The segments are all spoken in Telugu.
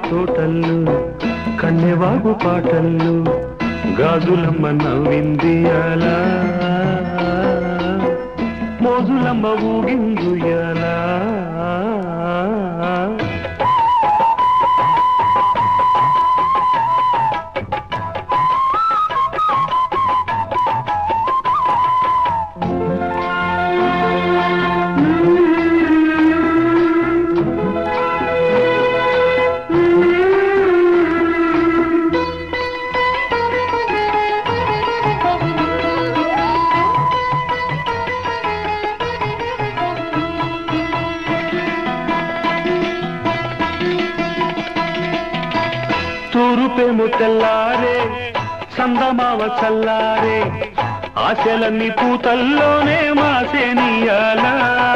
తోటల్లు కన్నెవాగు పాటల్లు గాజులమ్మ నవ్విందియాలా మోజులమ్మ ఊగిందుయాలా తూరుపేము తెల్లారే చందమావ చల్లారే ఆశలన్నీ పూతల్లోనే మాసేనియాలా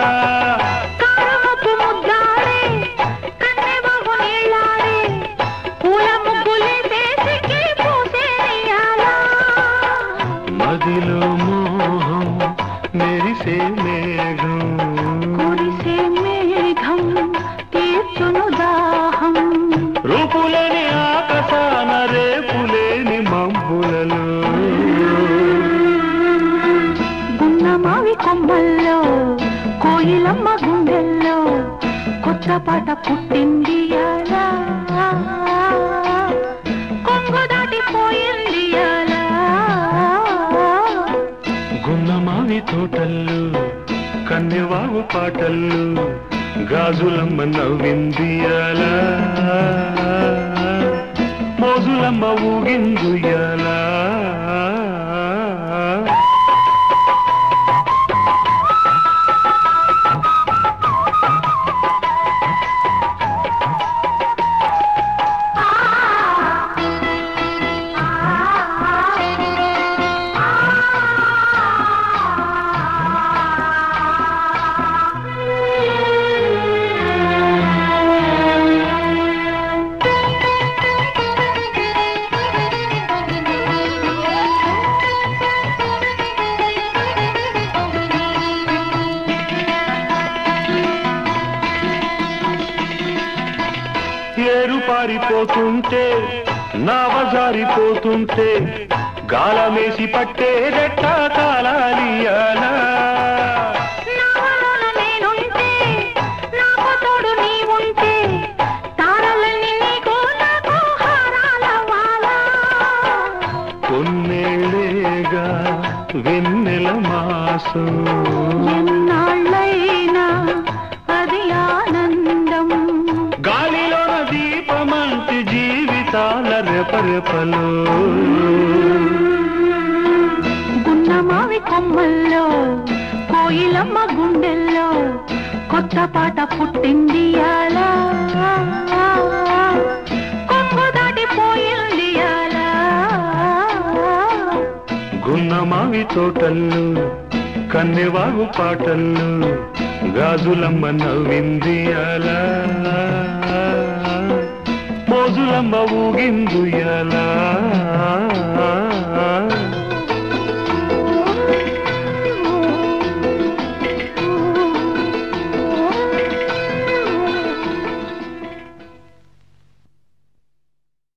మదిలో మోహం మెరిసే మేఘం కురిసే మేఘం తీర్చును దాహం రూపులేని ఆకాశాన రేపులేని మబ్బులలో గున్నమావి కొమ్మల్లో కోయిలమ్మ గుండెల్లో కొత్త పాట పుట్టిందియాలా కొంగు దాటిపోయిందియాలా గున్నమావి తోటల్లు కన్నెవాగు పాటల్లు గాజులమ్మ నవ్విందియాలా మోజులమ్మ ఊగిందుయాలా ఏరు పారిపోతుంటే నావజారిపోతుంటే గాలమేసి పట్టే రెట్ట కాలాలియాలా కొన్నేళ్ళేగా వెన్నెల మాసం ఎన్నాళ్ళైనా అది ఆనందం గాలిలోన దీపమంటి జీవితాల రెపరెపలు గున్నమావి కొమ్మల్లో కోయిలమ్మ గుండెల్లో కొత్త పాట పుట్టిందియాలా కొంగు దాటిపోయిందియాలా గున్నమావి తోటల్లు కన్నెవాగు పాటల్లు గాజులమ్మ నవ్విందియాలా మోజులమ్మ ఊగిందుయాలా